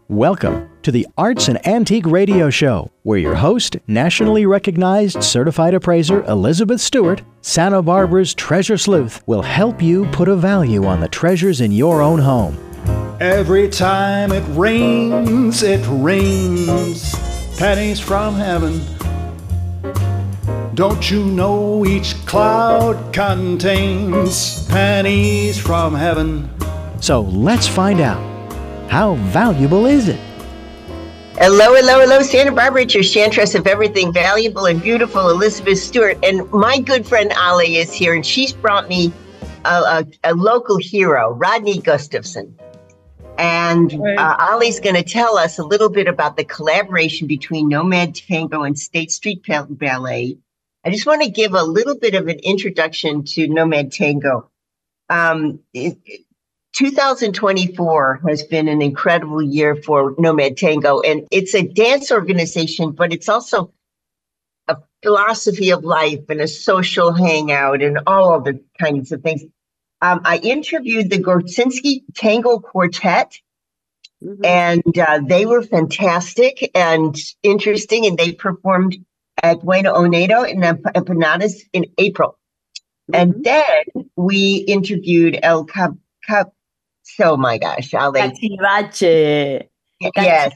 Welcome to the Arts and Antique Radio Show, where your host, nationally recognized certified appraiser Elizabeth Stewart, Santa Barbara's treasure sleuth, will help you put a value on the treasures in your own home. Every time it rains, pennies from heaven. Don't you know each cloud contains pennies from heaven? So let's find out. How valuable is it? Hello, Santa Barbara. It's your chantress of everything valuable and beautiful, Elizabeth Stewart. And my good friend Ali is here, and she's brought me a local hero, Rodney Gustafson. And Ali's going to tell us a little bit about the collaboration between Nomad Tango and State Street Ballet. I just want to give a little bit of an introduction to Nomad Tango. 2024 has been an incredible year for Nomad Tango, and it's a dance organization, but it's also a philosophy of life and a social hangout and all other kinds of things. I interviewed the Gorczynski Tango Quartet, and they were fantastic and interesting, and they performed at Bueno Onedo in Empanadas in April. And then we interviewed El Cap. Oh my gosh, Ali. Cachivache. Yes.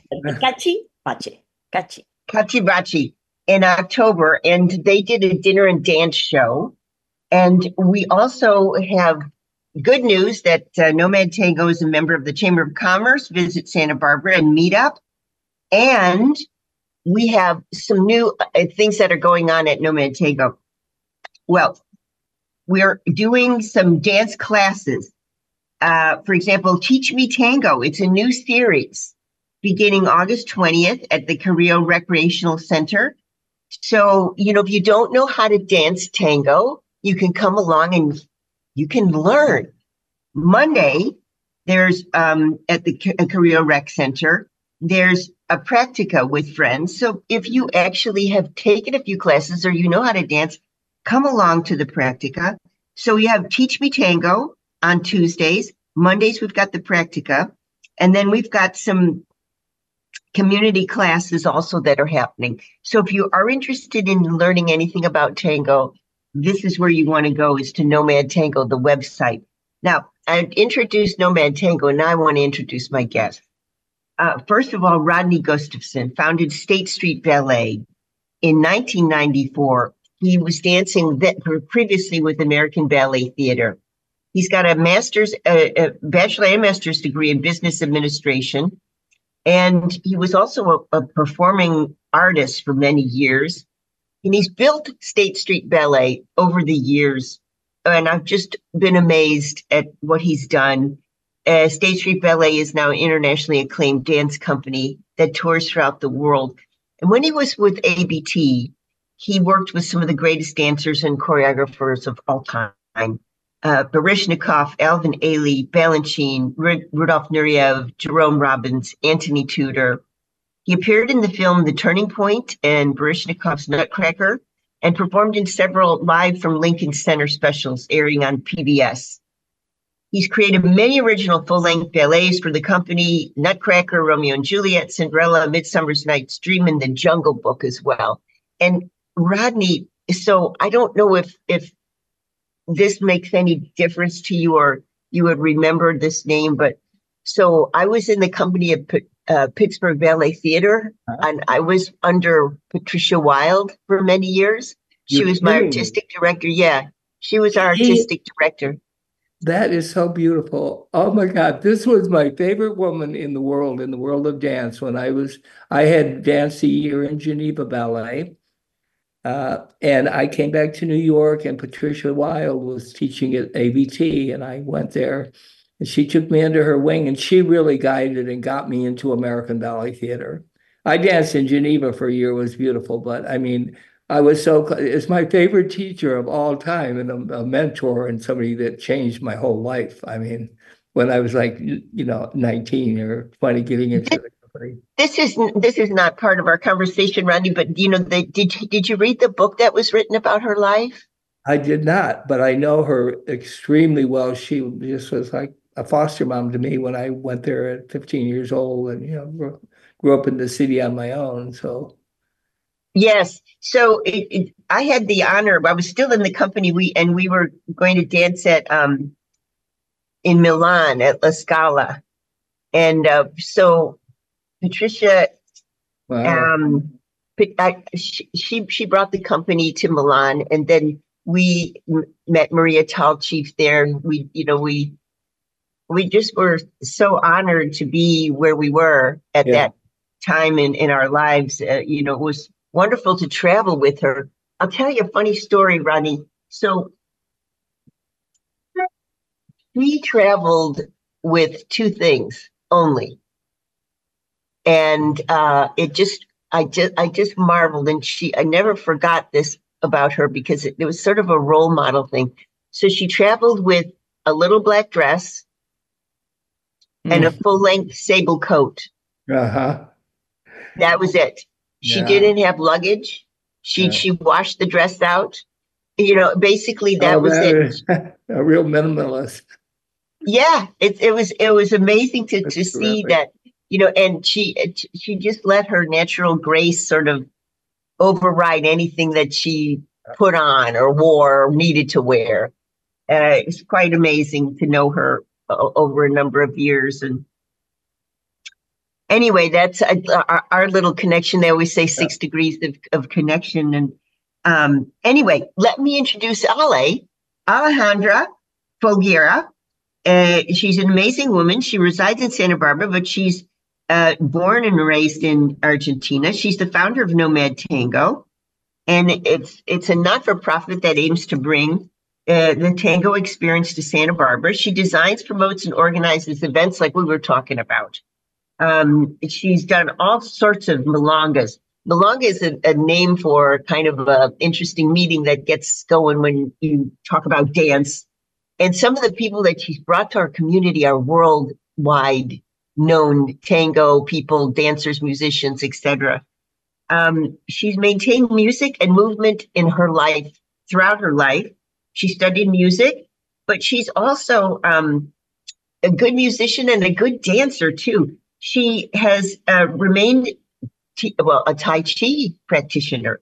Cachivache. Cachivache in October, and they did a dinner and dance show. And we also have good news that Nomad Tango is a member of the Chamber of Commerce, Visit Santa Barbara, and Meetup. And we have some new things that are going on at Nomad Tango. Well, we're doing some dance classes. For example, Teach Me Tango. It's a new series beginning August 20th at the Carrillo Recreational Center. So, if you don't know how to dance tango, you can come along and you can learn. Monday, there's at the Carrillo Rec Center, there's a practica with friends. So if you actually have taken a few classes or you know how to dance, come along to the practica. So we have Teach Me Tango on Tuesdays. Mondays, we've got the practica. And then we've got some community classes also that are happening. So if you are interested in learning anything about tango, this is where you want to go, is to Nomad Tango, the website. Now, I've introduced Nomad Tango, and now I want to introduce my guest. First of all, Rodney Gustafson founded State Street Ballet in 1994. He was dancing previously with American Ballet Theater. He's got a bachelor and master's degree in business administration. And he was also a performing artist for many years. And he's built State Street Ballet over the years. And I've just been amazed at what he's done. State Street Ballet is now an internationally acclaimed dance company that tours throughout the world. And when he was with ABT, he worked with some of the greatest dancers and choreographers of all time. Baryshnikov, Alvin Ailey, Balanchine, Rudolf Nureyev, Jerome Robbins, Anthony Tudor. He appeared in the film The Turning Point and Baryshnikov's Nutcracker, and performed in several Live from Lincoln Center specials airing on PBS. He's created many original full-length ballets for the company: Nutcracker, Romeo and Juliet, Cinderella, Midsummer's Night's Dream, and The Jungle Book as well. And Rodney, so I don't know if this makes any difference to you or you would remember this name, but so I was in the company of Pittsburgh Ballet Theater, and I was under Patricia Wilde for many years. She was my artistic director. Yeah, she was our artistic director. That is so beautiful. Oh my God, this was my favorite woman in the world of dance. When I had danced a year in Geneva Ballet. And I came back to New York, and Patricia Wilde was teaching at ABT, and I went there, and she took me under her wing, and she really guided and got me into American Ballet Theater. I danced in Geneva for a year. It was beautiful, but I mean, it's my favorite teacher of all time, and a mentor and somebody that changed my whole life. I mean, when I was 19 or 20, getting into the company. This is not part of our conversation, Rodney, but did you read the book that was written about her life? I did not, but I know her extremely well. She just was like a foster mom to me when I went there at 15 years old, and grew up in the city on my own. So Yes. So I had the honor. I was still in the company. We were going to dance at in Milan at La Scala, and so Patricia, wow. she brought the company to Milan, and then we met Maria Talchief there. We just were so honored to be where we were at Yeah. that time in our lives. It was wonderful to travel with her. I'll tell you a funny story, Rodney. So we traveled with two things only, and I just marveled, and I never forgot this about her because it was sort of a role model thing. So she traveled with a little black dress and a full-length sable coat. Uh-huh. That was it. She Yeah. didn't have luggage. She washed the dress out. Basically that was it. A real minimalist. Yeah, it was amazing to That's see terrific. that, and she just let her natural grace sort of override anything that she put on or wore or needed to wear. It's quite amazing to know her over a number of years. And anyway, that's our little connection. They always say 6 degrees of connection. And anyway, let me introduce Alejandra Folguera. She's an amazing woman. She resides in Santa Barbara, but she's born and raised in Argentina. She's the founder of Nomad Tango, and it's a not-for-profit that aims to bring the tango experience to Santa Barbara. She designs, promotes, and organizes events like we were talking about. She's done all sorts of milongas. Milonga is a name for kind of an interesting meeting that gets going when you talk about dance. And some of the people that she's brought to our community are worldwide known tango people, dancers, musicians, etc. She's maintained music and movement in her life throughout her life. She studied music, but she's also a good musician and a good dancer too. She has remained a Tai Chi practitioner,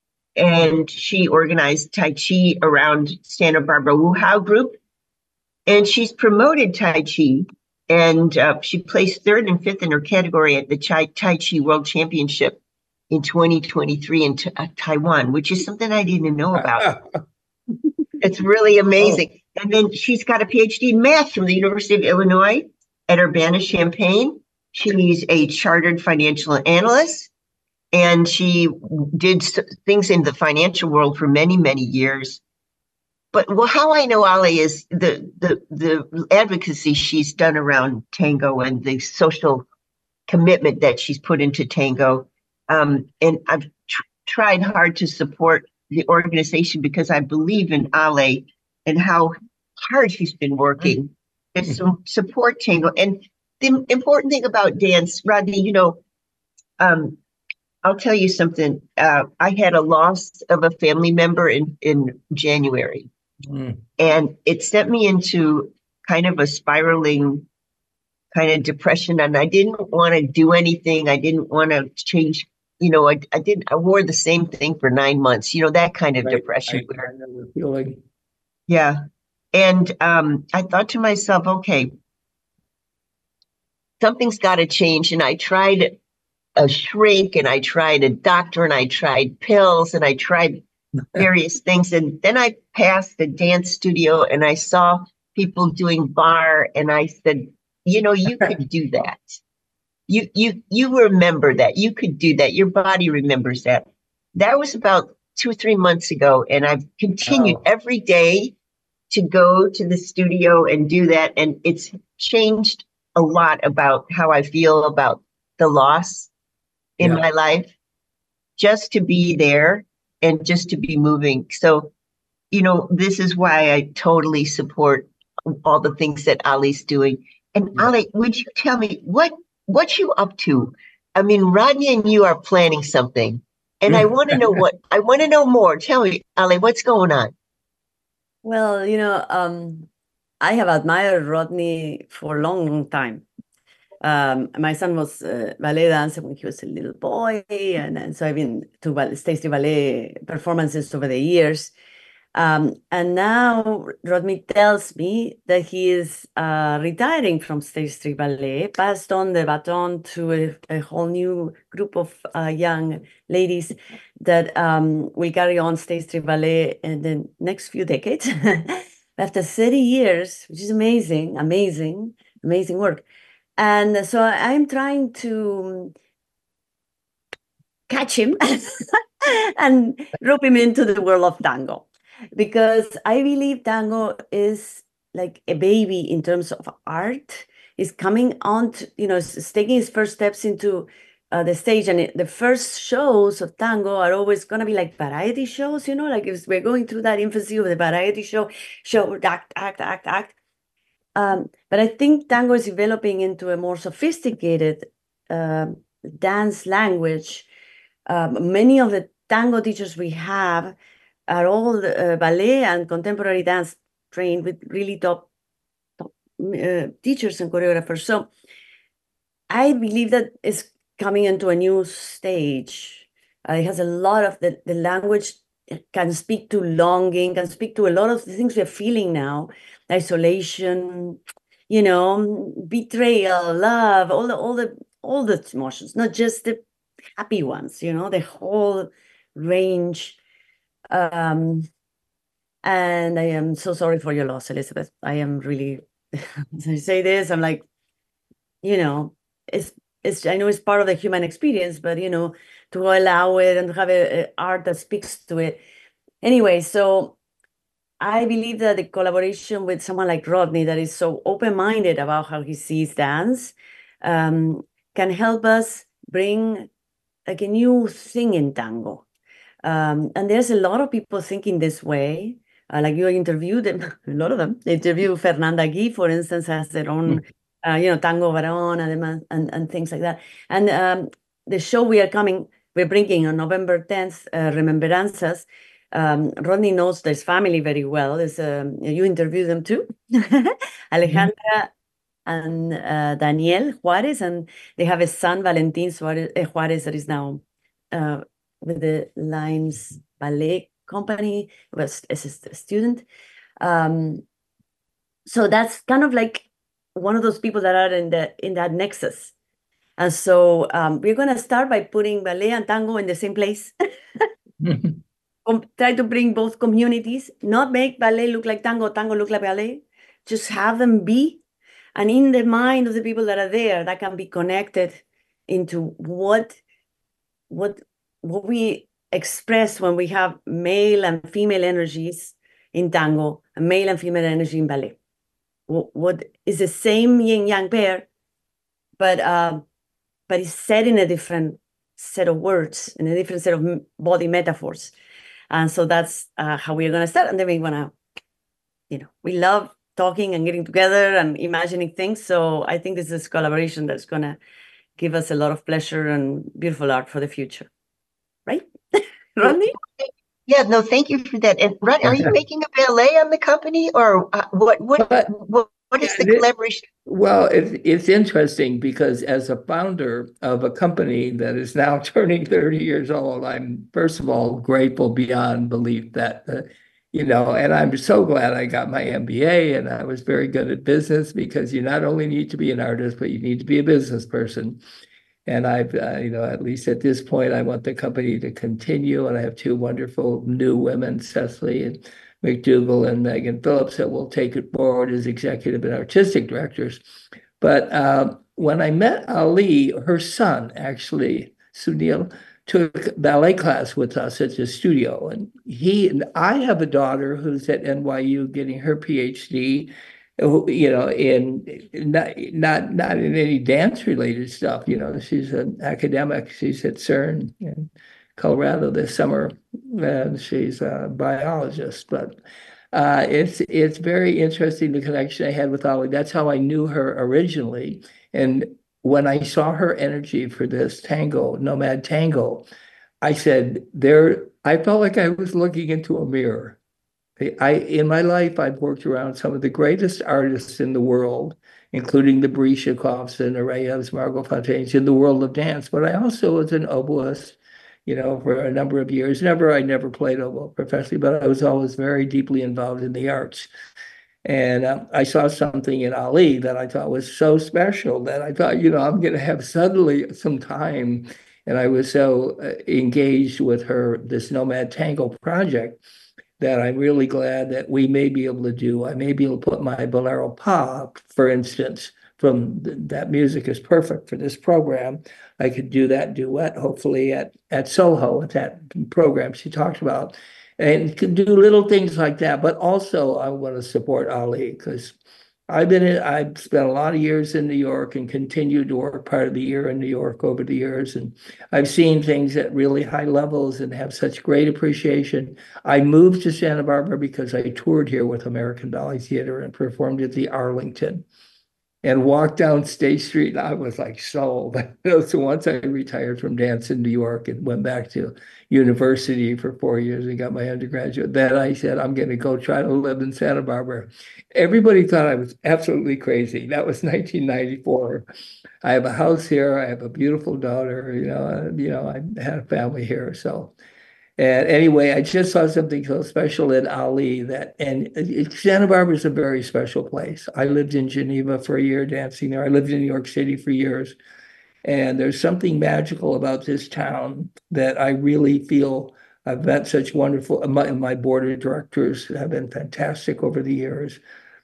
and she organized Tai Chi around Santa Barbara Wuhao group, and she's promoted Tai Chi, and she placed 3rd and 5th in her category at the Tai Chi World Championship in 2023 in Taiwan, which is something I didn't know about. It's really amazing. Oh. And then she's got a PhD in math from the University of Illinois at Urbana-Champaign. She's a chartered financial analyst, and she did things in the financial world for many, many years. But how I know Ali is the advocacy she's done around tango and the social commitment that she's put into tango. And I've tried hard to support the organization because I believe in Ale and how hard she's been working to support tango. And the important thing about dance, Rodney, I'll tell you something. I had a loss of a family member in January, and it sent me into kind of a spiraling kind of depression. And I didn't want to do anything. I didn't want to change. I wore the same thing for 9 months, that kind of depression. I know the feeling. Yeah. And I thought to myself, okay, something's got to change. And I tried a shrink, and I tried a doctor, and I tried pills, and I tried various things. And then I passed a dance studio, and I saw people doing bar, and I said, you could do that. You remember that. You could do that. Your body remembers that. That was about 2 or 3 months ago. And I've continued every day to go to the studio and do that. And it's changed a lot about how I feel about the loss in my life, just to be there and just to be moving. So, this is why I totally support all the things that Ali's doing. And Ali, would you tell me what you up to? I mean, Rodney and you are planning something, and I want to know I want to know more. Tell me, Ali, what's going on? Well, I have admired Rodney for a long, long time. My son was ballet dancer when he was a little boy, and so I've been to State Street Ballet performances over the years. And now Rodney tells me that he is retiring from State Street Ballet, passed on the baton to a whole new group of young ladies that will carry on State Street Ballet in the next few decades. After 30 years, which is amazing, amazing, amazing work. And so I'm trying to catch him and rope him into the world of tango, because I believe tango is like a baby in terms of art. Is coming on to, is taking his first steps into the stage. And the first shows of tango are always going to be like variety shows, like if we're going through that infancy of the variety show, act. But I think tango is developing into a more sophisticated dance language. Many of the tango teachers we have are all ballet and contemporary dance trained with really top teachers and choreographers. So I believe that it's coming into a new stage. It has a lot of the language can speak to longing, can speak to a lot of the things we're feeling now: isolation, betrayal, love, all the emotions, not just the happy ones, the whole range. And I am so sorry for your loss, Elizabeth. I am really, as I say this, I'm like, it's I know it's part of the human experience, but to allow it and to have a art that speaks to it. Anyway, so I believe that the collaboration with someone like Rodney, that is so open-minded about how he sees dance, can help us bring like a new thing in tango. And there's a lot of people thinking this way. Like you interviewed them, a lot of them. They interview Fernanda Gui, for instance, has their own, Tango Varona and things like that. And the show we're bringing on November 10th, Remembranzas. Rodney knows this family very well. You interview them too, Alejandra and Daniel Juarez, and they have a son, Valentin Juarez, that is now with the Limes Ballet Company, was as a student. So that's kind of like one of those people that are in that nexus. And so we're going to start by putting ballet and tango in the same place. Try to bring both communities, not make ballet look like tango, tango look like ballet. Just have them be. And in the mind of the people that are there, that can be connected into what we express when we have male and female energies in tango and male and female energy in ballet. What is the same yin-yang pair, but it's said in a different set of words, in a different set of body metaphors. And so that's how we're going to start. And then we're going to, we love talking and getting together and imagining things. So I think this is a collaboration that's going to give us a lot of pleasure and beautiful art for the future. Right? Rodney? Yeah, no, thank you for that. And Rod, are you making a ballet on the company, or what is the collaboration? Well, it's interesting because as a founder of a company that is now turning 30 years old, I'm first of all grateful beyond belief that, and I'm so glad I got my MBA and I was very good at business, because you not only need to be an artist, but you need to be a business person. And I've, at least at this point, I want the company to continue. And I have two wonderful new women, Cecily and McDougall and Megan Phillips, that will take it forward as executive and artistic directors. But when I met Ali, her son, actually, Sunil, took ballet class with us at the studio. And I have a daughter who's at NYU getting her PhD, in not in any dance related stuff. She's an academic. She's at CERN in Colorado this summer, and she's a biologist. But it's very interesting, the connection I had with Ali. That's how I knew her originally. And when I saw her energy for this tango, Nomad Tango, I said, I felt like I was looking into a mirror. in my life, I've worked around some of the greatest artists in the world, including the Baryshnikovs and Arayevs, Margot Fontaines in the world of dance. But I also was an oboist, for a number of years. I never played oboe professionally, but I was always very deeply involved in the arts. And I saw something in Ali that I thought was so special that I thought, I'm going to have suddenly some time. And I was so engaged with this Nomad Tango project that I'm really glad that we may be able to do. I may be able to put my Bolero Pop, for instance, that music is perfect for this program. I could do that duet, hopefully, at Soho, at that program she talked about, and could do little things like that. But also, I want to support Ali because I've spent a lot of years in New York and continued to work part of the year in New York over the years. And I've seen things at really high levels and have such great appreciation. I moved to Santa Barbara because I toured here with American Ballet Theater and performed at the Arlington and walked down State Street. And I was like sold. So once I retired from dance in New York and went back to university for 4 years and got my undergraduate, then I said, I'm going to go try to live in Santa Barbara. Everybody thought I was absolutely crazy. That was 1994. I have a house here. I have a beautiful daughter. I had a family here. So, and anyway, I just saw something so special in Ali and Santa Barbara is a very special place. I lived in Geneva for a year dancing there. I lived in New York City for years. And there's something magical about this town that I really feel. I've met such wonderful, my board of directors have been fantastic over the years,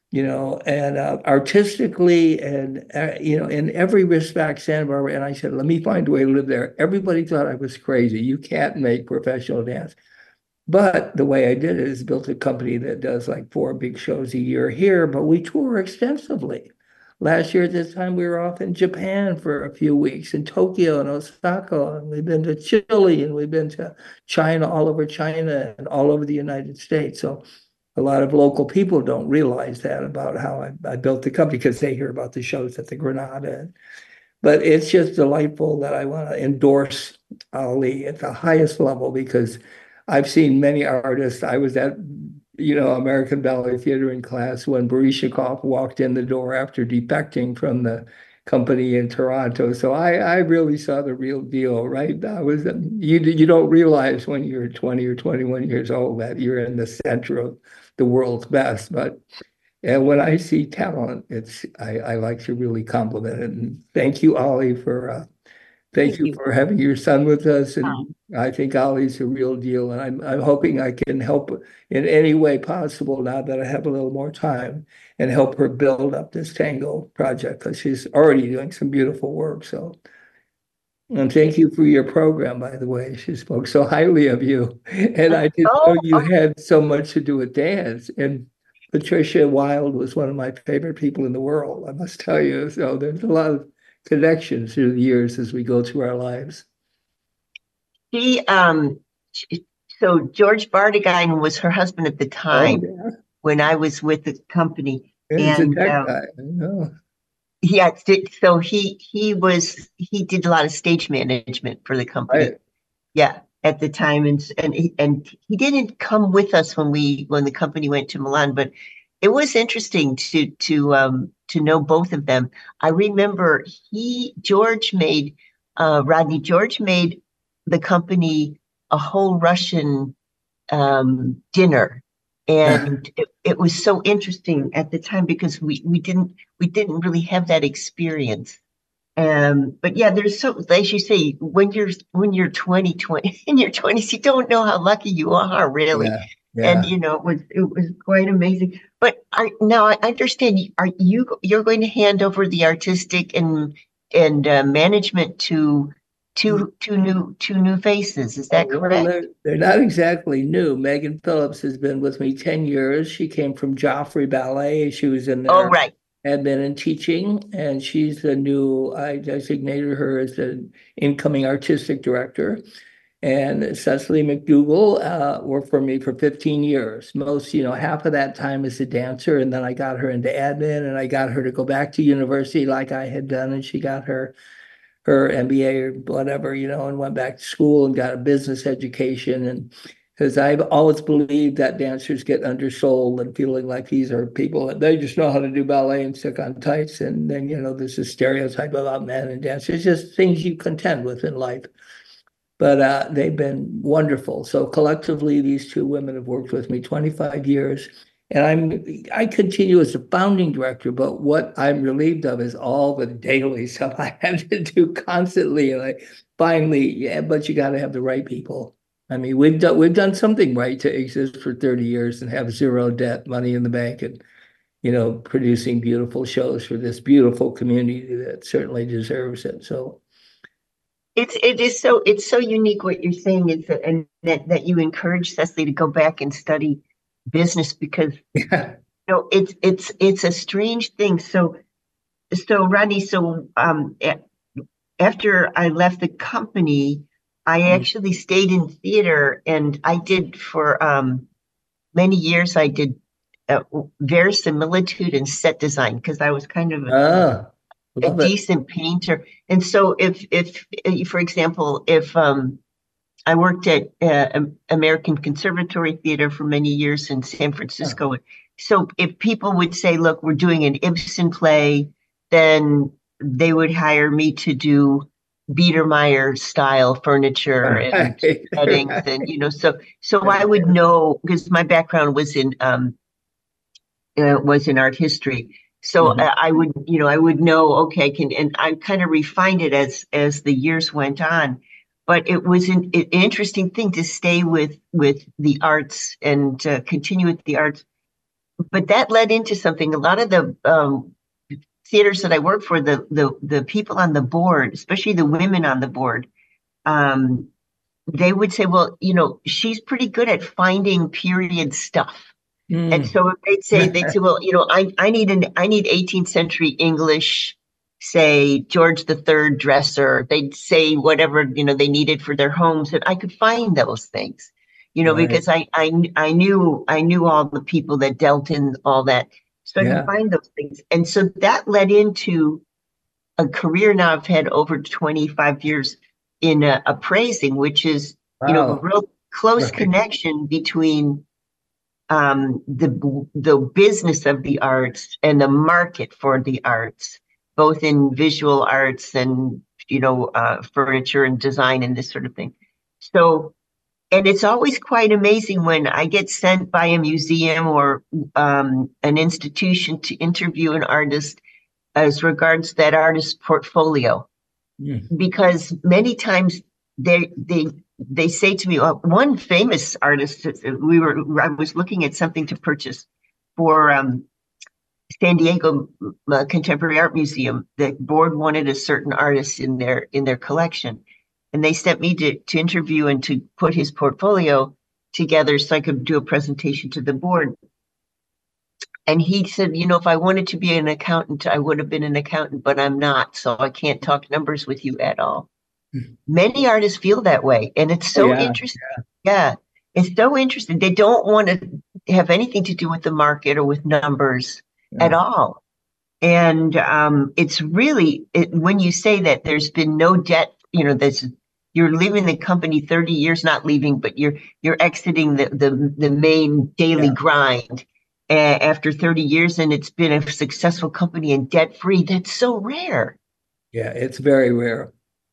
and artistically and, in every respect, Santa Barbara. And I said, let me find a way to live there. Everybody thought I was crazy. You can't make professional dance. But the way I did it is built a company that does like 4 big shows a year here, but we tour extensively. Last year at this time, we were off in Japan for a few weeks, in Tokyo and Osaka, and we've been to Chile, and we've been to China, all over China, and all over the United States. So a lot of local people don't realize that about how I built the company because they hear about the shows at the Granada. But it's just delightful that I want to endorse Ali at the highest level because I've seen many artists. I was at American Ballet Theater in class when Baryshnikov walked in the door after defecting from the company in Toronto. So I really saw the real deal, right? You don't realize when you're 20 or 21 years old that you're in the center of the world's best. And when I see talent, I like to really compliment it. And thank you, Ali, Thank you for having your son with us. And I think Ali's a real deal. And I'm hoping I can help in any way possible now that I have a little more time and help her build up this tango project because she's already doing some beautiful work. So, and thank you for your program, by the way. She spoke so highly of you. And I didn't know you had so much to do with dance. And Patricia Wilde was one of my favorite people in the world, I must tell you. So there's a lot of connections through the years as we go through our lives. So George Bardegain was her husband at the time when I was with the company. Yeah, and guy. I know. Yeah, so he did a lot of stage management for the company. Right. Yeah, at the time, and he didn't come with us when the company went to Milan, but it was interesting to know both of them. I remember George made the company a whole Russian dinner, and it was so interesting at the time because we didn't really have that experience. But yeah, there's as you say, when you're 20 in your 20s, you don't know how lucky you are, really. Yeah. Yeah. And it was quite amazing. But now I understand. You're going to hand over the artistic and management to two new faces? Is that correct? Well, they're not exactly new. Megan Phillips has been with me 10 years. She came from Joffrey Ballet. She was in there. Oh, right. Admin and teaching, and she's the new. I designated her as the incoming artistic director. And Cecily McDougall worked for me for 15 years. Most, half of that time as a dancer. And then I got her into admin and I got her to go back to university like I had done. And she got her MBA or whatever, and went back to school and got a business education. because I've always believed that dancers get undersold and feeling like these are people that they just know how to do ballet and stick on tights. And then, there's a stereotype about men and dancers, just things you contend with in life. But they've been wonderful. So collectively, these two women have worked with me 25 years. And I continue as a founding director, but what I'm relieved of is all the daily stuff I have to do constantly. And I finally, but you got to have the right people. I mean, we've done something right to exist for 30 years and have zero debt, money in the bank, and producing beautiful shows for this beautiful community that certainly deserves it. So it's so unique what you're saying is that, and that you encourage Cecily to go back and study business, because it's a strange thing. So Rodney, after I left the company, I actually stayed in theater, and I did for many years. I did verisimilitude and set design, because I was kind of a decent painter. And so if for example, if I worked at American Conservatory Theater for many years in San Francisco. Oh. So if people would say, look, we're doing an Ibsen play, then they would hire me to do Biedermeier style furniture and settings. And, so I would know, because my background was in art history. So I would know, okay, and I kind of refined it as the years went on. But it was an interesting thing to stay with the arts and continue with the arts. But that led into something. A lot of the theaters that I worked for, the people on the board, especially the women on the board, they would say, well, she's pretty good at finding period stuff. And so they'd say, well, I need 18th century English, say George III dresser. They'd say whatever, they needed for their homes, and I could find those things, right. Because I knew all the people that dealt in all that. So I could find those things. And so that led into a career now I've had over 25 years in appraising, which is, a real close connection between the business of the arts and the market for the arts, both in visual arts and, furniture and design and this sort of thing. So, and it's always quite amazing when I get sent by a museum or an institution to interview an artist as regards that artist's portfolio, because many times they say to me, one famous artist, I was looking at something to purchase for San Diego Contemporary Art Museum. The board wanted a certain artist in their collection, and they sent me to interview and to put his portfolio together so I could do a presentation to the board. And he said, if I wanted to be an accountant, I would have been an accountant, but I'm not, so I can't talk numbers with you at all. Many artists feel that way, and it's so interesting. Yeah, it's so interesting. They don't want to have anything to do with the market or with numbers at all. And it's really, when you say that there's been no debt, you're leaving the company 30 years, not leaving, but you're exiting the main daily grind after 30 years, and it's been a successful company and debt free. That's so rare. Yeah, it's very rare.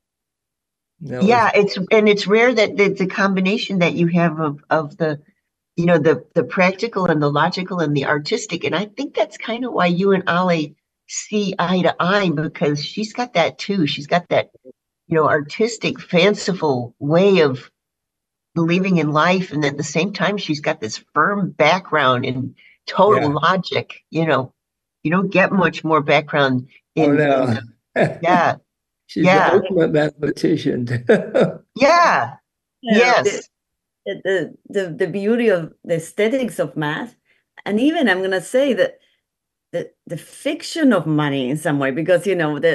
It's rare that the combination that you have of the the practical and the logical and the artistic. And I think that's kind of why you and Ollie see eye to eye, because she's got that too. She's got that artistic, fanciful way of believing in life, and at the same time she's got this firm background in total logic. You don't get much more background in She's the ultimate mathematician. Yes. The beauty of the aesthetics of math, and even I'm gonna say that the fiction of money in some way, because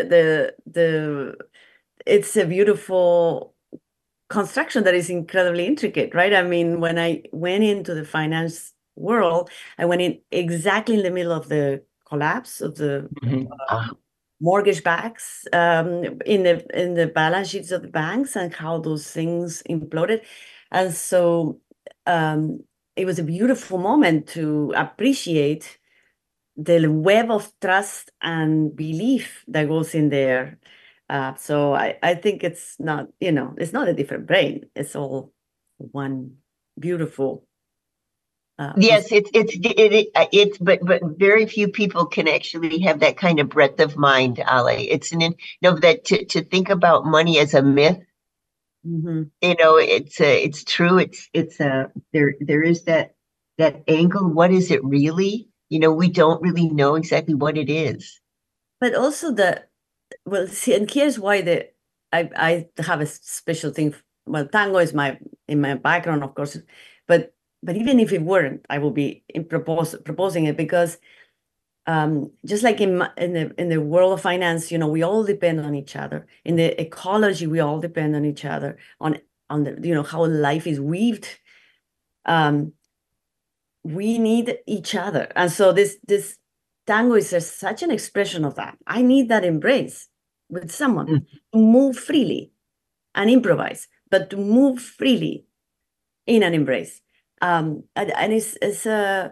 it's a beautiful construction that is incredibly intricate, right? I mean, when I went into the finance world, I went in exactly in the middle of the collapse of the mortgage backs in the balance sheets of the banks and how those things imploded. And so it was a beautiful moment to appreciate the web of trust and belief that goes in there. So I think it's not, it's not a different brain. It's all one beautiful. Yes, it's but very few people can actually have that kind of breadth of mind, Ali. That to think about money as a myth. Mm-hmm. It's true. There is that angle. What is it really? We don't really know exactly what it is. But also see, and here's why I have a special thing. Well, tango is in my background, of course, but even if it weren't, I will be proposing it because just like in the world of finance, we all depend on each other. In the ecology, we all depend on each other, on the how life is weaved. We need each other, and so this tango is such an expression of that. I need that embrace with someone to move freely and improvise, but to move freely in an embrace. And it's a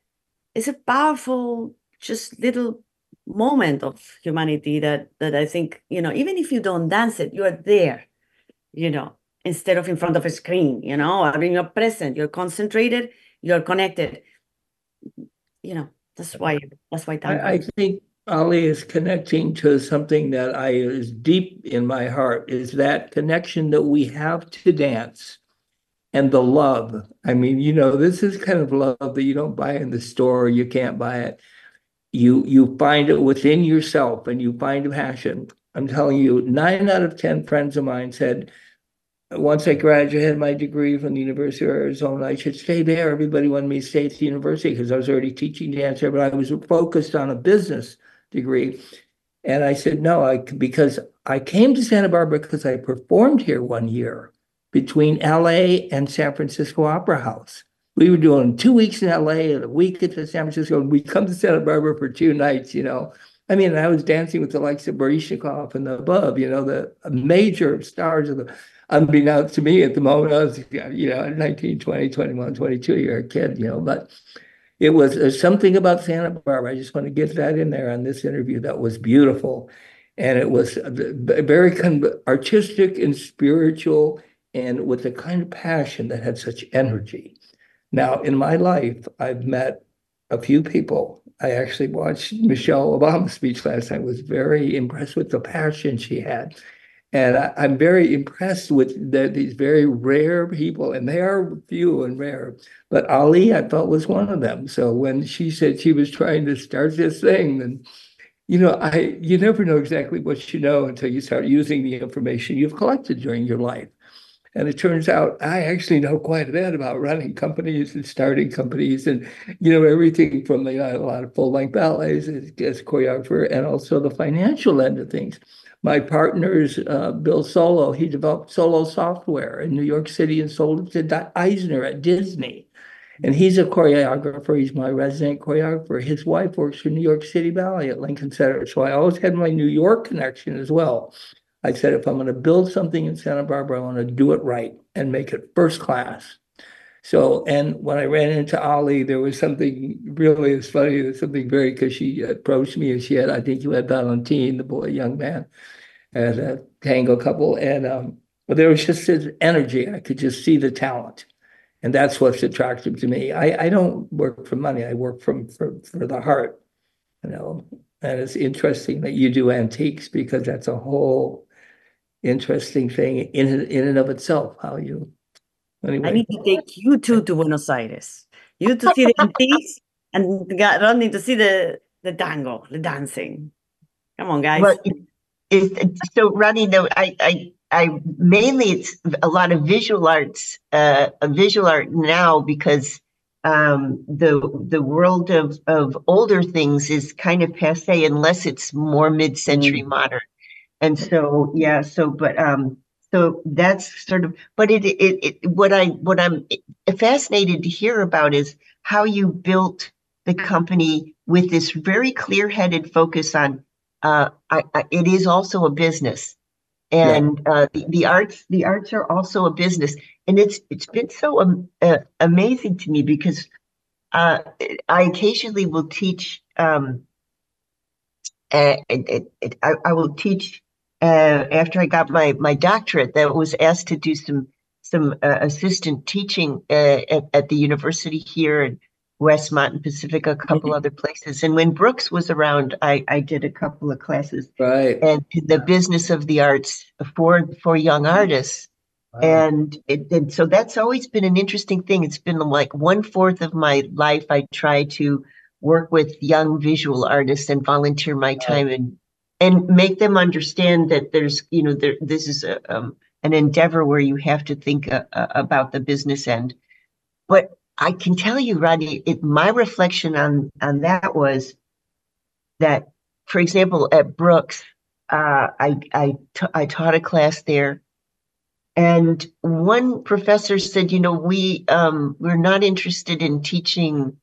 powerful, just little moment of humanity that I think, even if you don't dance it, you are there, instead of in front of a screen, I mean, you're present, you're concentrated, you're connected. That's why tango. I think Ali is connecting to something that is deep in my heart, is that connection that we have to dance and the love. I mean, this is kind of love that you don't buy in the store. You can't buy it. You find it within yourself and you find a passion. I'm telling you, 9 out of 10 friends of mine said, once I graduated my degree from the University of Arizona, I should stay there. Everybody wanted me to stay at the university because I was already teaching dance there, but I was focused on a business degree. And I said, no, because I came to Santa Barbara because I performed here 1 year between LA and San Francisco Opera House. We were doing 2 weeks in LA and a week at San Francisco, and we'd come to Santa Barbara for 2 nights, I mean, I was dancing with the likes of Baryshnikov and above, the major stars of unbeknownst to me at the moment, I was, 19, 20, 21, 22, you're a kid, but it was something about Santa Barbara. I just want to get that in there on this interview that was beautiful. And it was very kind of artistic and spiritual and with a kind of passion that had such energy. Now, in my life, I've met a few people. I actually watched Michelle Obama's speech last night. I was very impressed with the passion she had. And I'm very impressed with these very rare people, and they are few and rare. But Ali, I felt, was one of them. So when she said she was trying to start this thing, and you never know exactly what you know until you start using the information you've collected during your life. And it turns out I actually know quite a bit about running companies and starting companies and, everything from a lot of full-length ballets as choreographer and also the financial end of things. My partner's Bill Solo. He developed Solo software in New York City and sold it to Eisner at Disney. And he's a choreographer. He's my resident choreographer. His wife works for New York City Ballet at Lincoln Center. So I always had my New York connection as well. I said, if I'm going to build something in Santa Barbara, I want to do it right and make it first class. So, and when I ran into Ali, there was something really, it's funny, there's something very, because she approached me and she had, I think you had Valentine, the boy, young man, and a tango couple. And but there was just this energy. I could just see the talent. And that's what's attractive to me. I don't work for money. I work for the heart, And it's interesting that you do antiques because that's a whole interesting thing in and of itself. Anyway. I need to take you two to Buenos Aires. You to see the antiques and Rodney to see the tango, the dancing. Come on, guys. Well, so Rodney, though, I mainly it's a lot of visual arts, visual art now because the world of older things is kind of passé unless it's more mid-century modern. And so, yeah, so that's sort of, but what I'm fascinated to hear about is how you built the company with this very clear-headed focus on, it is also a business. And the arts are also a business, and it's been so amazing to me because I occasionally will teach. I will teach after I got my doctorate. That was asked to do some assistant teaching at the university here in Westmont and Pacifica, a couple other places. And when Brooks was around, I did a couple of classes. Right. And the business of the arts for young artists. Wow. And so that's always been an interesting thing. It's been like 1/4 of my life I try to work with young visual artists and volunteer my time and make them understand that there's, this is an endeavor where you have to think about the business end. But I can tell you, Rodney, my reflection on that was that, for example, at Brooks, I taught a class there, and one professor said, we're not interested in teaching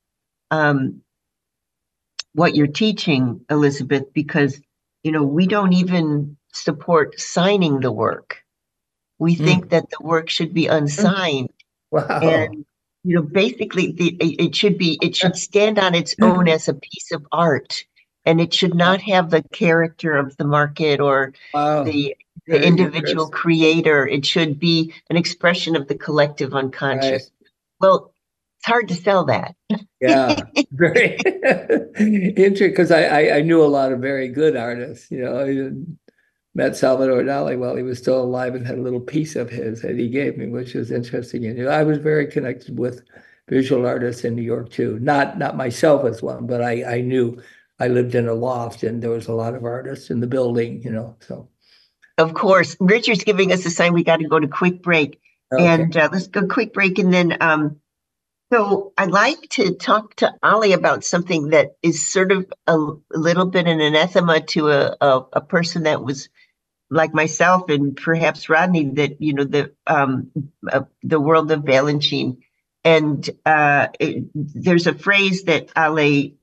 what you're teaching, Elizabeth, because we don't even support signing the work. We think that the work should be unsigned. Wow. And basically it should stand on its own as a piece of art, and it should not have the character of the market or the individual creator. It should be an expression of the collective unconscious. Right. Well, it's hard to sell that. Yeah, very interesting, because I knew a lot of very good artists. I met Salvador Dali while he was still alive and had a little piece of his that he gave me, which was interesting. And I was very connected with visual artists in New York too. Not myself as one, but I knew. I lived in a loft and there was a lot of artists in the building, so. Of course. Richard's giving us a sign we got to go to quick break. Okay. And let's go quick break. And then, so I'd like to talk to Ali about something that is sort of a little bit an anathema to a person that was like myself and perhaps Rodney, that, the world of Balanchine. And there's a phrase that Ali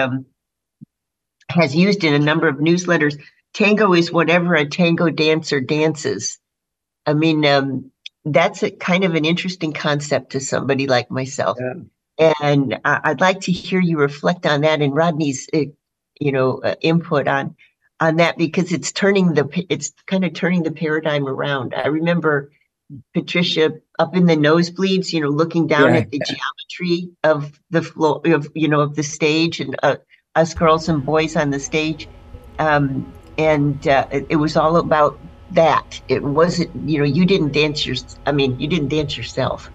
has used in a number of newsletters. Tango is whatever a tango dancer dances. I mean, that's a kind of an interesting concept to somebody like myself. Yeah. And I'd like to hear you reflect on that and Rodney's, input on that, because it's kind of turning the paradigm around. I remember Patricia up in the nosebleeds, looking down at the geometry of the floor of the stage, and us girls and boys on the stage. It was all about that. It wasn't, you didn't dance you didn't dance yourself.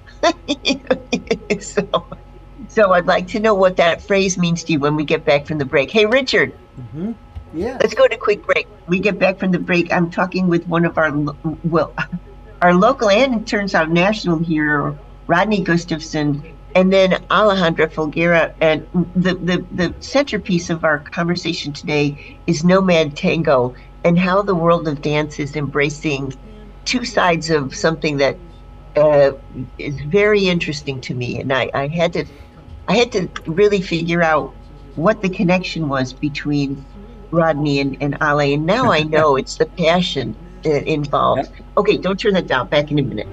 So I'd like to know what that phrase means to you when we get back from the break. Hey, Richard. Mm-hmm. Yeah. Let's go to a quick break. We get back from the break. I'm talking with one of our local and it turns out national hero, Rodney Gustafson, and then Alejandra Folguera. And the centerpiece of our conversation today is Nomad Tango, and how the world of dance is embracing two sides of something that is very interesting to me. And I had to really figure out what the connection was between Rodney and Ale. And now I know it's the passion involved. Yep. Okay, don't turn that down. Back in a minute.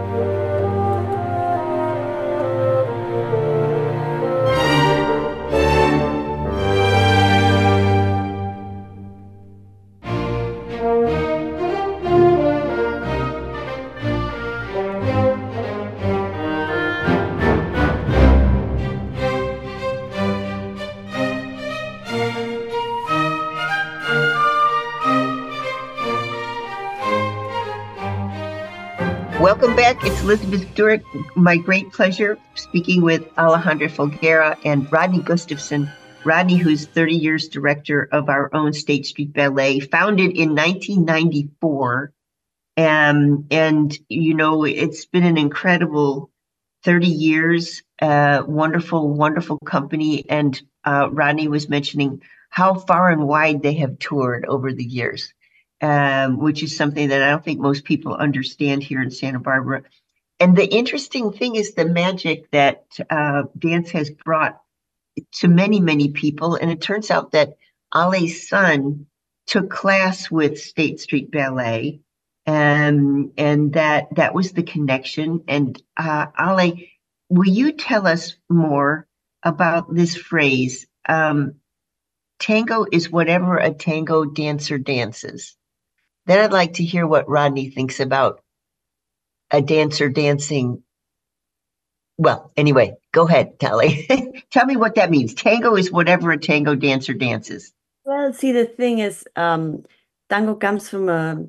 Welcome back. It's Elizabeth Stewart. My great pleasure speaking with Alejandra Folguera and Rodney Gustafson. Rodney, who's 30 years director of our own State Street Ballet, founded in 1994. And it's been an incredible 30 years, wonderful, wonderful company. And Rodney was mentioning how far and wide they have toured over the years. Which is something that I don't think most people understand here in Santa Barbara. And the interesting thing is the magic that dance has brought to many, many people. And it turns out that Ale's son took class with State Street Ballet and that was the connection. And Ale, will you tell us more about this phrase? Tango is whatever a tango dancer dances. Then I'd like to hear what Rodney thinks about a dancer dancing. Well, anyway, go ahead, Tali. Tell me what that means. Tango is whatever a tango dancer dances. Well, see, the thing is, tango comes from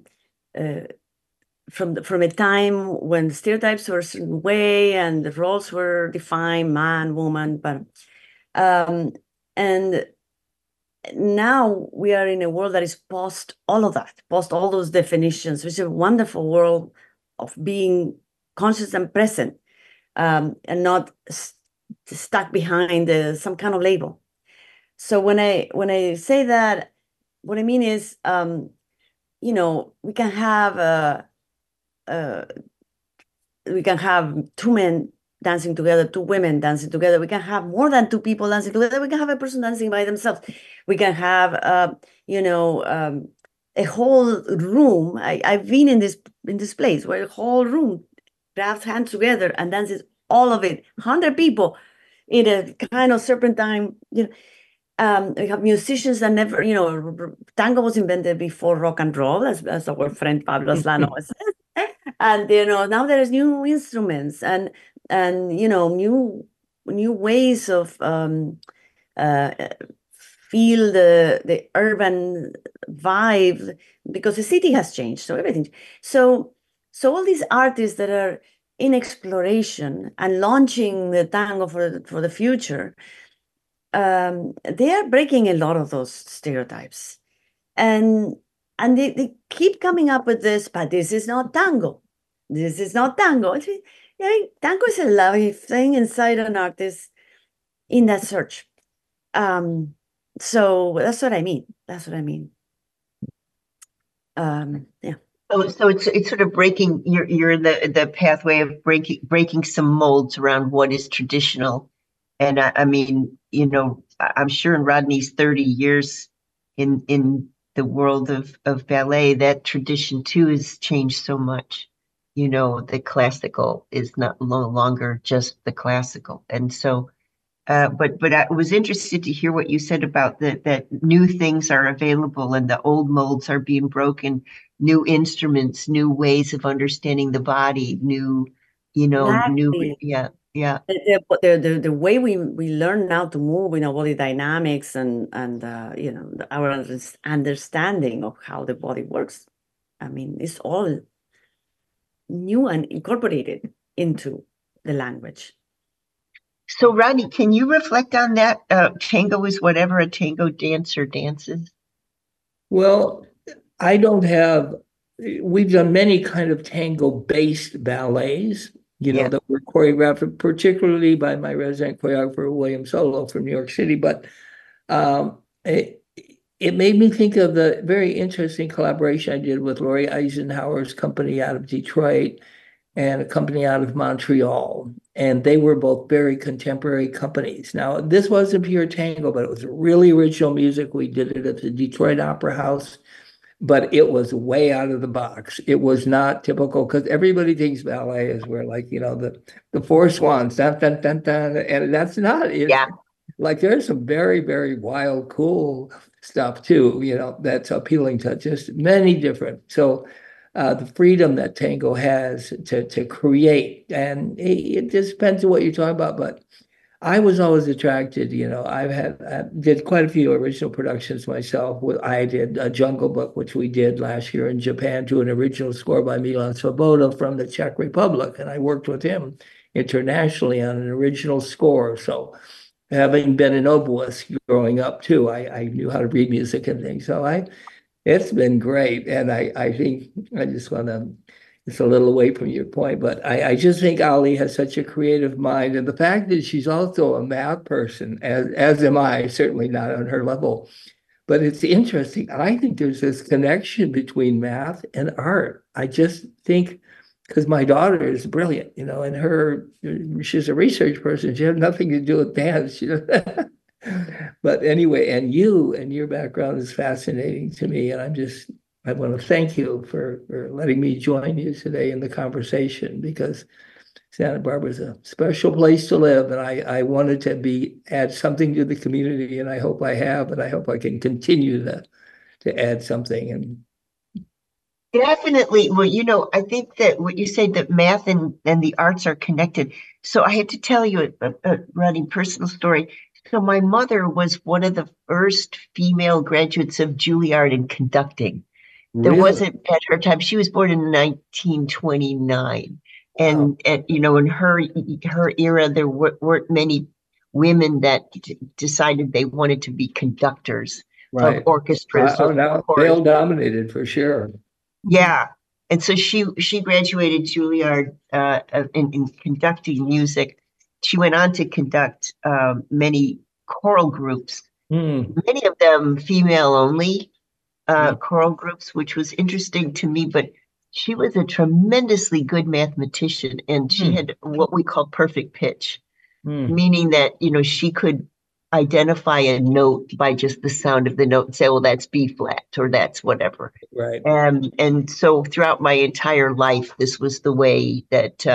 a time when stereotypes were a certain way and the roles were defined, man, woman, but and now we are in a world that is post all of that, post all those definitions, which is a wonderful world of being conscious and present, and not stuck behind some kind of label. So when I say that, what I mean is, we can have two men dancing together, two women dancing together. We can have more than two people dancing together. We can have a person dancing by themselves. We can have, a whole room. I've been in this place where the whole room grabs hands together and dances, all of it, 100 people in a kind of serpentine. We have musicians that never, tango was invented before rock and roll, as our friend Pablo Aslano says. And now there's new instruments and new ways of feel the urban vibe, because the city has changed, so everything. So all these artists that are in exploration and launching the tango for the future, they are breaking a lot of those stereotypes, and they keep coming up with this, but this is not tango. This is not tango. Tango is a lovely thing inside an artist in that search. So that's what I mean. Yeah. So it's sort of breaking. You're in the pathway of breaking some molds around what is traditional. And I mean, I'm sure in Rodney's 30 years in the world of ballet, that tradition too has changed so much. The classical is no longer just the classical. And so, but I was interested to hear what you said about that new things are available and the old molds are being broken, new instruments, new ways of understanding the body, new, Exactly. yeah. The way we learn now to move in our body dynamics and our understanding of how the body works, I mean, it's all new and incorporated into the language. So, Rodney, can you reflect on that? Tango is whatever a tango dancer dances. Well, we've done many kind of tango-based ballets, that were choreographed, particularly by my resident choreographer, William Solo from New York City. But it made me think of the very interesting collaboration I did with Laurie Eisenhower's company out of Detroit and a company out of Montreal. And they were both very contemporary companies. Now, this wasn't pure tango, but it was really original music. We did it at the Detroit Opera House, but it was way out of the box. It was not typical, because everybody thinks ballet is where, like, the four swans, dun, dun, dun, dun, and that's not it. Yeah. Like, there's some very, very wild, cool stuff too, that's appealing to just many different. So the freedom that tango has to create, and it just depends on what you're talking about. But I was always attracted, I did quite a few original productions myself. I did a Jungle Book, which we did last year in Japan, to an original score by Milan Svoboda from the Czech Republic. And I worked with him internationally on an original score. So having been an oboist growing up too, I knew how to read music and things. So it's been great. And I think I just want to, it's a little away from your point, but I just think Ali has such a creative mind. And the fact that she's also a math person, as am I, certainly not on her level. But it's interesting. I think there's this connection between math and art. I just think, because my daughter is brilliant, and she's a research person. She has nothing to do with dance. But anyway, and your background is fascinating to me. And I'm just I want to thank you for letting me join you today in the conversation, because Santa Barbara is a special place to live, and I wanted to add something to the community, and I hope I have, and I hope I can continue to add something. And Definitely. Well, I think that what you say, that math and the arts are connected. So I had to tell you a running personal story. So my mother was one of the first female graduates of Juilliard in conducting. There really, wasn't at her time. She was born in 1929. wow. And in her era, there weren't many women that decided they wanted to be conductors of Right. orchestras or Now chorus. male dominated for sure. Yeah. And so she graduated Juilliard in conducting music. She went on to conduct many choral groups, Hmm. many of them female only Hmm. choral groups, which was interesting to me. But she was a tremendously good mathematician, and she Hmm. had what we call perfect pitch, Hmm. meaning that she could identify a note by just the sound of the note and say, well, that's B flat or that's whatever. Right. And so throughout my entire life, this was the way that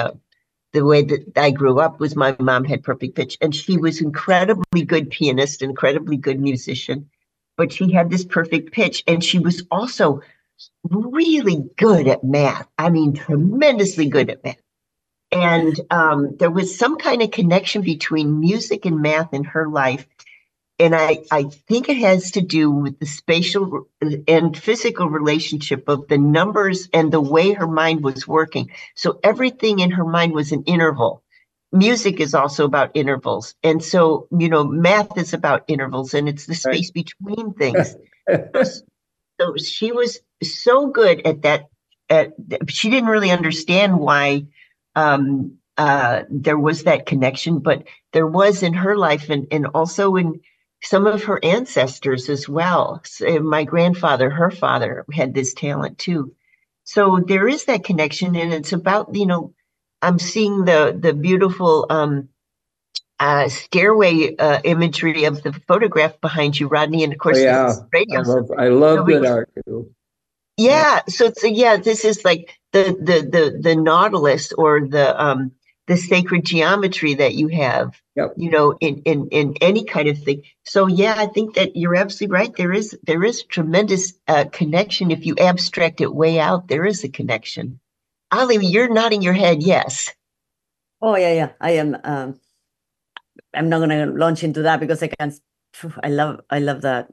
I grew up. Was my mom had perfect pitch, and she was incredibly good pianist, incredibly good musician, but she had this perfect pitch, and she was also really good at math. I mean, tremendously good at math. And there was some kind of connection between music and math in her life. And I think it has to do with the spatial and physical relationship of the numbers and the way her mind was working. So everything in her mind was an interval. Music is also about intervals. And so, math is about intervals, and it's the Right. space between things. So she was so good at that. She didn't really understand why there was that connection, but there was in her life, and also in some of her ancestors as well. So my grandfather, her father, had this talent too. So there is that connection, and it's about, I'm seeing the beautiful stairway imagery of the photograph behind you, Rodney, and of Oh course this yeah, is radio. I love So good art too. yeah, so this is like the nautilus, or the sacred geometry that you have, Yep. in any kind of thing. So yeah, I think that you're absolutely right. There is tremendous connection. If you abstract it way out, there is a connection. Ali, you're nodding your head, yes. Oh yeah. I am. I'm not gonna launch into that because I can. I love that.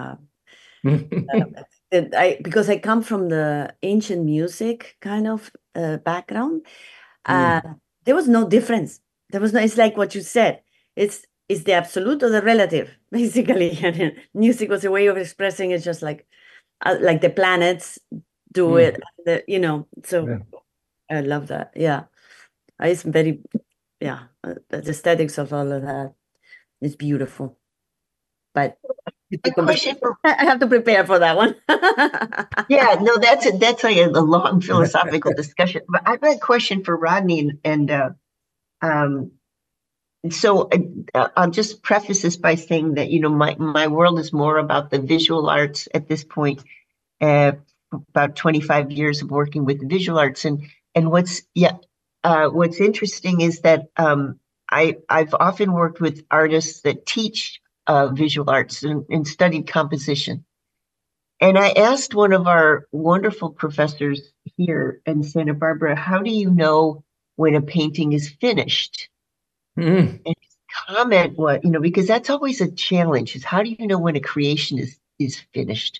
Because I come from the ancient music kind of background. There was no difference. There was no. It's like what you said. It's the absolute or the relative, basically. And music was a way of expressing it, just like the planets do it. So Yeah. I love that. Yeah, it's very, yeah. The aesthetics of all of that is beautiful. But A question for I have to prepare for that one. Yeah, no, that's like a long philosophical discussion. But I've got a question for Rodney, um, so I'll just preface this by saying that my world is more about the visual arts at this point. About 25 years of working with visual arts, and what's interesting is that I've often worked with artists that teach visual arts and studied composition. And I asked one of our wonderful professors here in Santa Barbara, how do you know when a painting is finished? Mm. And his comment was, because that's always a challenge, is how do you know when a creation is finished?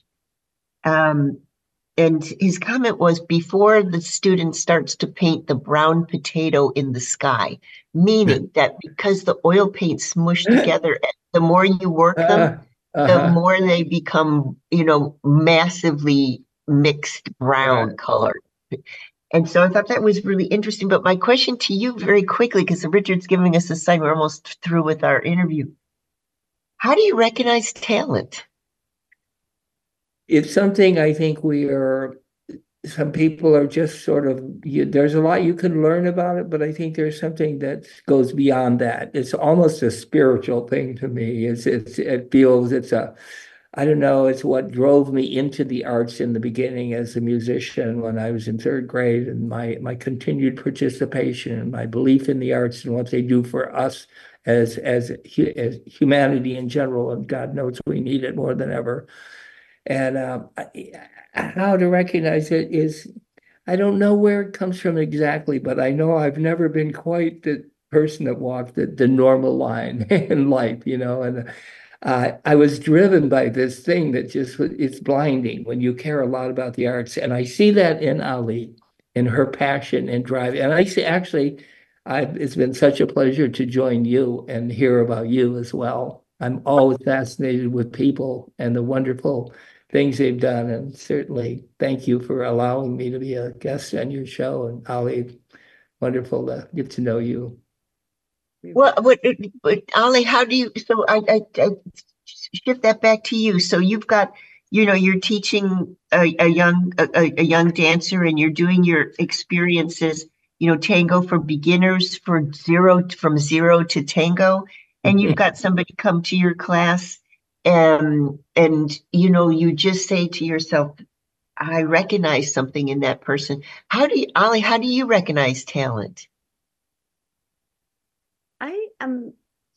And his comment was, before the student starts to paint the brown potato in the sky, meaning that because the oil paint smushed together, the more you work them, the more they become, massively mixed brown color. And so I thought that was really interesting. But my question to you very quickly, because Richard's giving us a sign, we're almost through with our interview. How do you recognize talent? It's something I think some people are just sort of, there's a lot you can learn about it, but I think there's something that goes beyond that. It's almost a spiritual thing to me. It feels I don't know, it's what drove me into the arts in the beginning as a musician when I was in third grade, and my continued participation and my belief in the arts and what they do for us as humanity in general, and God knows we need it more than ever. And how to recognize it is, I don't know where it comes from exactly, but I know I've never been quite the person that walked the normal line in life, and I was driven by this thing that just it's blinding when you care a lot about the arts. And I see that in Ali, in her passion and drive. And I see actually, it's been such a pleasure to join you and hear about you as well. I'm always fascinated with people and the wonderful things they've done. And certainly thank you for allowing me to be a guest on your show. And Ali, wonderful to get to know you. Well, Ollie, how do you? So I shift that back to you. So you've got, you're teaching a young dancer, and you're doing your experiences, tango for beginners, from zero to tango, and you've got somebody come to your class, and you just say to yourself, I recognize something in that person. Ollie, how do you recognize talent? I am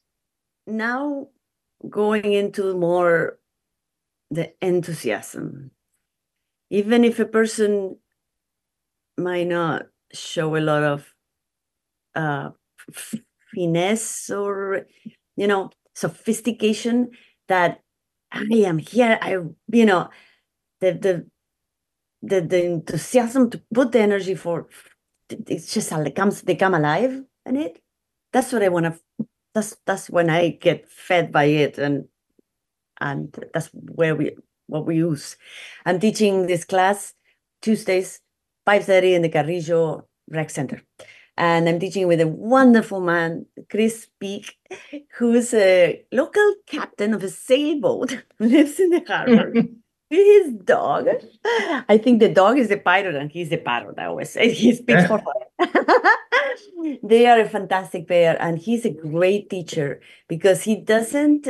now going into more the enthusiasm. Even if a person might not show a lot of finesse or, sophistication, that I am here. The enthusiasm to put the energy for, it's just they come alive in it. That's what I want to. That's when I get fed by it, and that's what we use. I'm teaching this class Tuesdays, 5:30 in the Carrillo Rec Center, and I'm teaching with a wonderful man, Chris Peak, who's a local captain of a sailboat, lives in the harbor. His dog. I think the dog is the pilot and he's the parrot. I always say he speaks for fun. They are a fantastic pair, and he's a great teacher because he doesn't.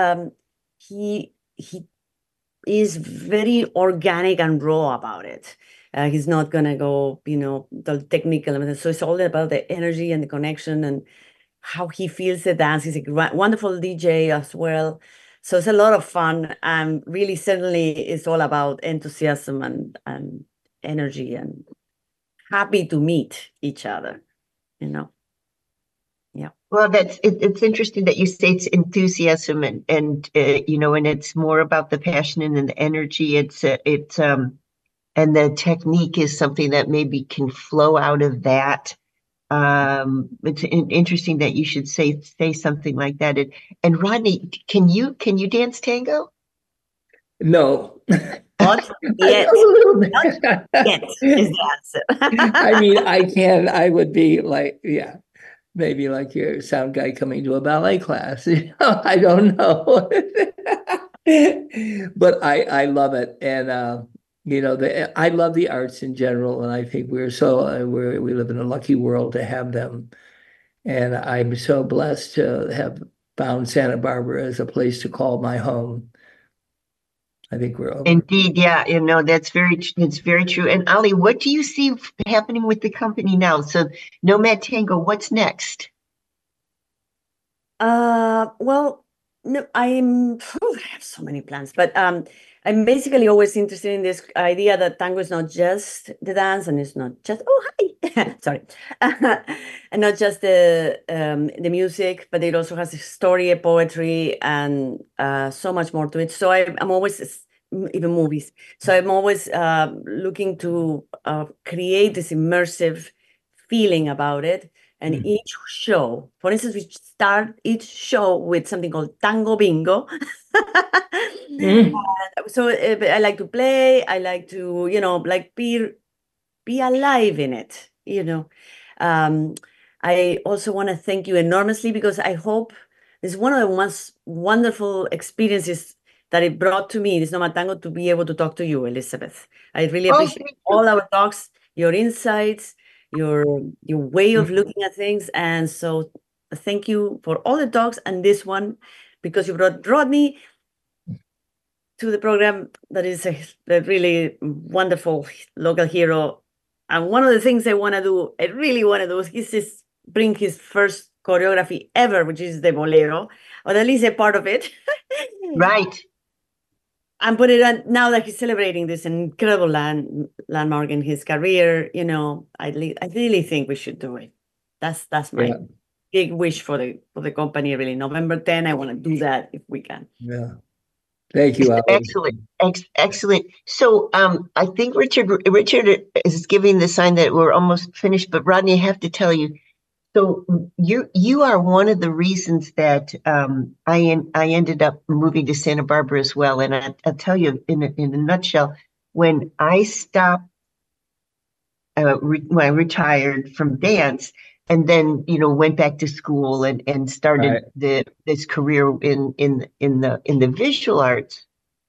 He is very organic and raw about it. He's not gonna go, the technical. So it's all about the energy and the connection and how he feels the dance. He's a wonderful DJ as well. So it's a lot of fun, and really, certainly, it's all about enthusiasm and energy, and happy to meet each other, Yeah. Well, it's interesting that you say it's enthusiasm and and it's more about the passion and the energy. And the technique is something that maybe can flow out of that. It's interesting that you should say something like that. And Rodney, can you dance tango? No. Not yet. Not yet is the answer. I mean, I can. I would be like, yeah, maybe like your sound guy coming to a ballet class. I don't know. But I love it. And I love the arts in general, and I think we live in a lucky world to have them. And I'm so blessed to have found Santa Barbara as a place to call my home. I think we're over. Indeed, yeah, that's very true. And Ali, what do you see happening with the company now? So Nomad Tango, what's next? Well, no, I have so many plans, but I'm basically always interested in this idea that tango is not just the dance, and it's not just hi, sorry, and not just the music, but it also has a story, a poetry, and so much more to it. So I'm always, even movies. So I'm always looking to create this immersive feeling about it. And each show, for instance, we start each show with something called Tango Bingo. So I like to play. I like to, be alive in it. I also want to thank you enormously, because I hope this is one of the most wonderful experiences that it brought to me, this Nomad Tango, to be able to talk to you, Elizabeth. I really appreciate all our talks, your insights, your way of looking at things. And so thank you for all the talks and this one, because you brought Rodney to the program that is a really wonderful local hero. And one of the things I really want to do is just bring his first choreography ever, which is the bolero, or at least a part of it. Right. And put it on now that he's celebrating this incredible landmark in his career. I really think we should do it. That's my big wish for the company. Really, November 10. I want to do that if we can. Yeah. Thank you, Ali. Excellent. Excellent. So I think Richard is giving the sign that we're almost finished, but Rodney, I have to tell you, so you are one of the reasons that I ended up moving to Santa Barbara as well. And I'll tell you in a nutshell, when I stopped, when I retired from dance, and then went back to school and started this career in the visual arts.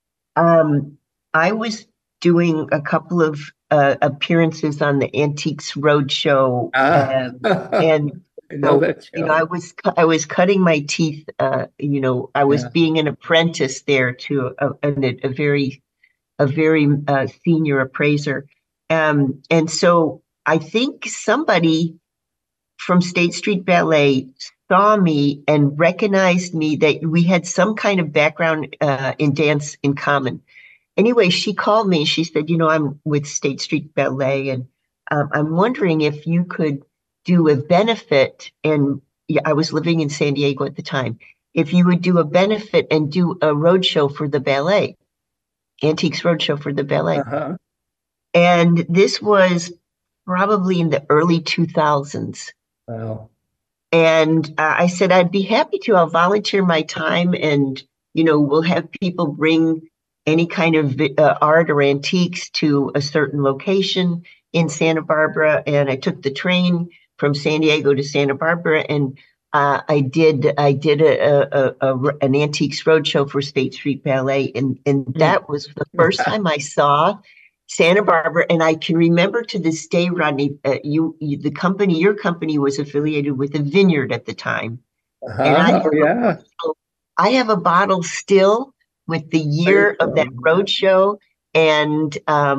I was doing a couple of appearances on the Antiques Roadshow, and I was cutting my teeth. I was being an apprentice there to a very senior appraiser, and so I think somebody from State Street Ballet saw me and recognized me, that we had some kind of background in dance in common. Anyway, she called me and she said, I'm with State Street Ballet, and I'm wondering if you could do a benefit. And I was living in San Diego at the time. If you would do a benefit and do a roadshow for the ballet, Antiques Roadshow for the ballet. And this was probably in the early 2000s. Wow. And I said, I'd be happy to. I'll volunteer my time, and, we'll have people bring any kind of art or antiques to a certain location in Santa Barbara. And I took the train from San Diego to Santa Barbara, and I did an Antiques Roadshow for State Street Ballet. And that was the first time I saw Santa Barbara. And I can remember to this day, Rodney, your company was affiliated with a vineyard at the time. And I have a bottle still with the year of that roadshow, and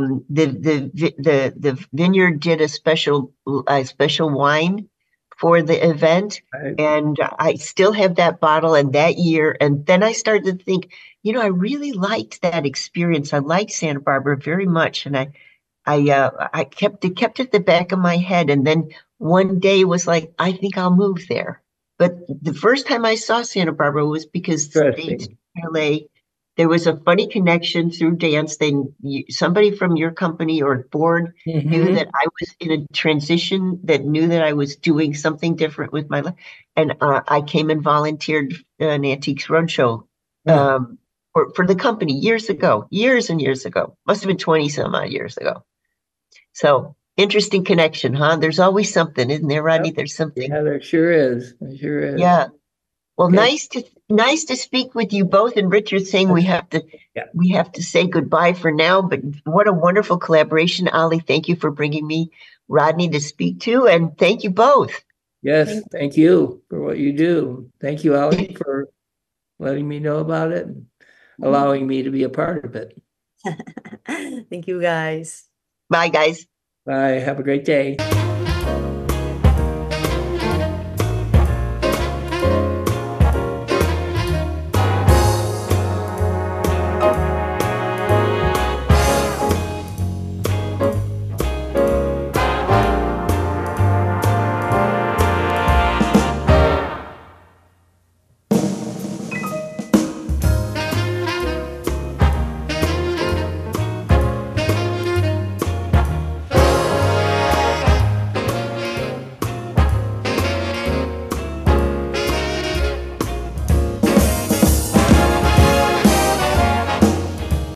the vineyard did a special wine for the event, and I still have that bottle and that year. And then I started to think, I really liked that experience. I liked Santa Barbara very much, and I kept it at the back of my head. And then one day was like, I think I'll move there. But the first time I saw Santa Barbara was because State Ballet, there was a funny connection through dance. Somebody from your company or board knew that I was in a transition, that knew that I was doing something different with my life. And I came and volunteered an Antiques Roadshow for the company years and years ago. Must have been 20 some odd years ago. So interesting connection, huh? There's always something, isn't there, Rodney? There's something. Yeah, there sure is. There sure is. Yeah. Well, nice to speak with you both. And Richard saying we have to say goodbye for now, but what a wonderful collaboration. Ali, thank you for bringing me Rodney to speak to, and thank you both. Yes, thank you for what you do. Thank you, Ali, for letting me know about it and allowing me to be a part of it. Thank you, guys. Bye, guys. Bye. Have a great day.